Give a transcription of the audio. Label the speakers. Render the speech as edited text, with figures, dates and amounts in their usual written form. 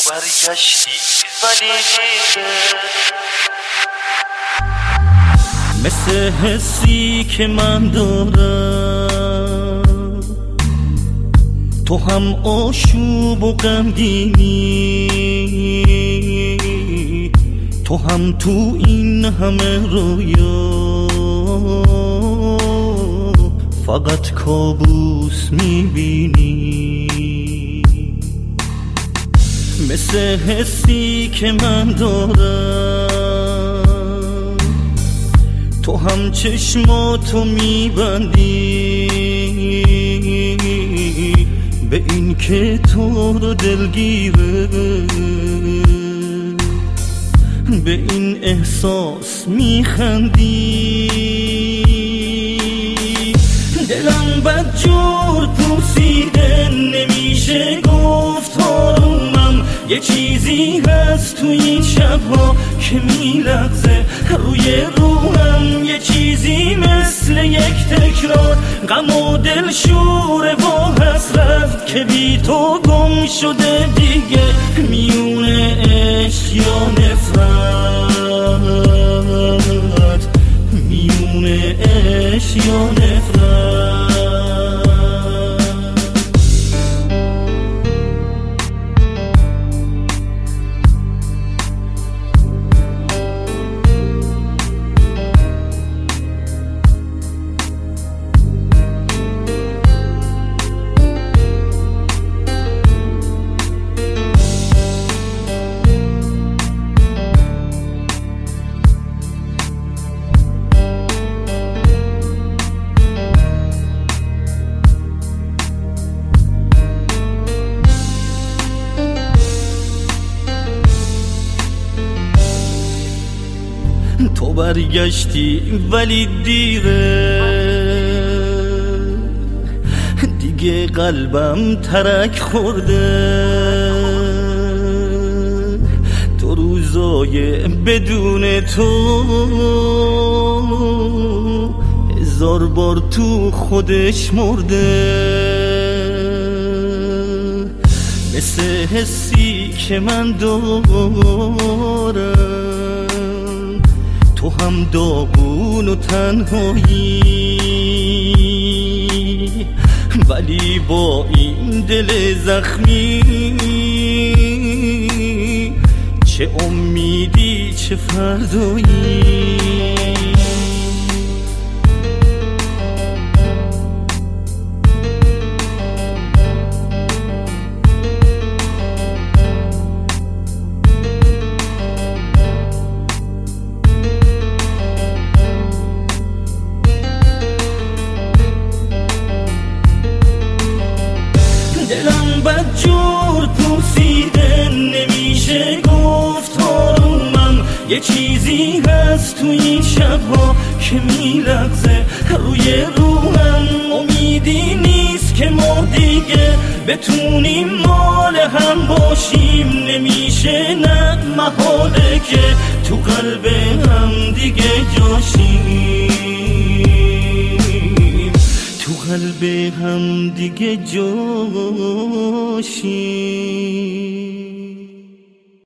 Speaker 1: برگشتی ولی دیره،
Speaker 2: مثل حسی که من دارم تو هم آشوب و غمگینی، تو هم تو این همه رویا فقط کابوس میبینی. مثل حسی که من دارم تو هم چشماتو میبندی به این که تو رو دلگیره، به این احساس میخندی. دلم بدجور پوسیده نمیشه گفت آرومم، یه چیزی هست تو این شبها که میلغزه روی روحم، یه چیزی مثل یک تکرار غم و دل شوره و حسرت که بی تو گم شده دیگه میونه عشق یا نفرت، میونه عشق یا نفرت. تو برگشتی ولی دیره، دیگه قلبم ترک خورده. تو روزای بدون تو هزار بار تو خودش مرده. مثل حسی که من دارم تو هم داغون و تنهایی، ولی با این دل زخمی چه امیدی چه فردایی. بدجور پوسیده نمیشه گفت آرومم، یه چیزی هست تو این شبها که میلغزه روی روحم، امیدی نیست که ما دیگه بتونیم مال هم باشیم، نمیشه نه محاله که تو قلب هم دیگه جاشیم، تو قلب هم دیگه جاشیم.